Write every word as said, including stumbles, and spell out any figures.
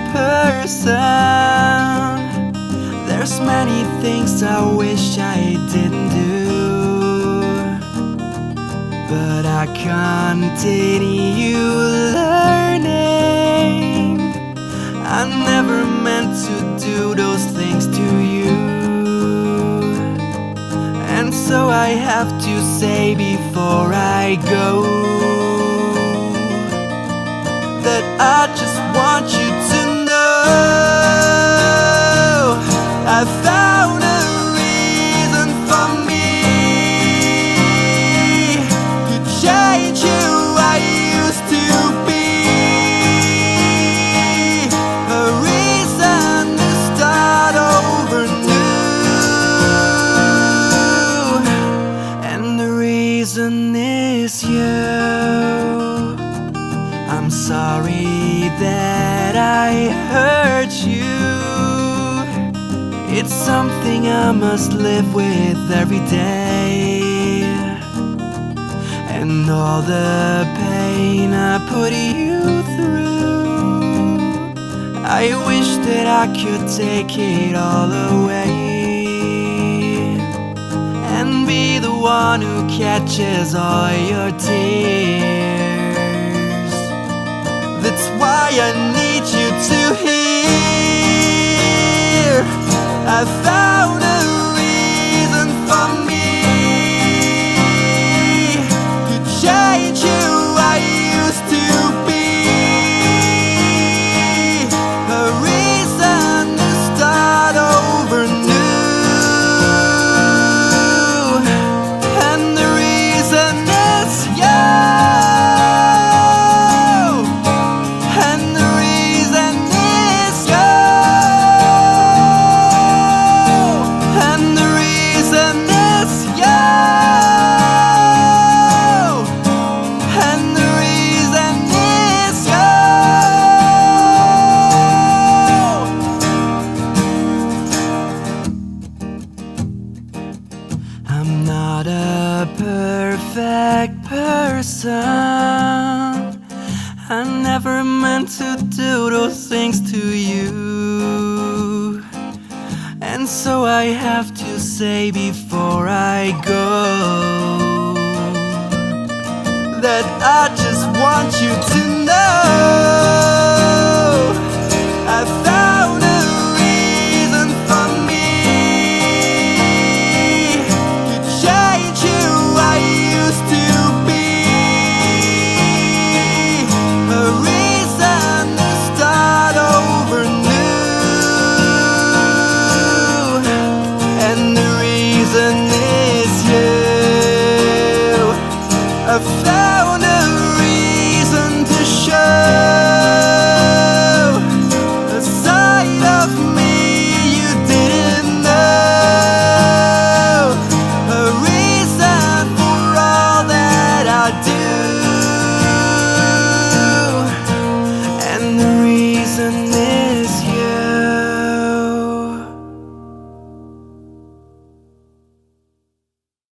person. There's many things I wish I didn't do, but I continue learning. I never meant to do those things to you, and so I have to say before I go that I just want you to know I found a reason for me to change who I used to be, a reason to start over new, and the reason is you. I'm sorry that I hurt you. It's something I must live with every day, and all the pain I put you through, I wish that I could take it all away and be the one who catches all your tears. That's why I need you to hear I found a reason for me to change who I used to be, a reason to start over new, and the reason is you. I'm not a perfect person. I never meant to do those things to you, and so I have to say before I go that I just want you to know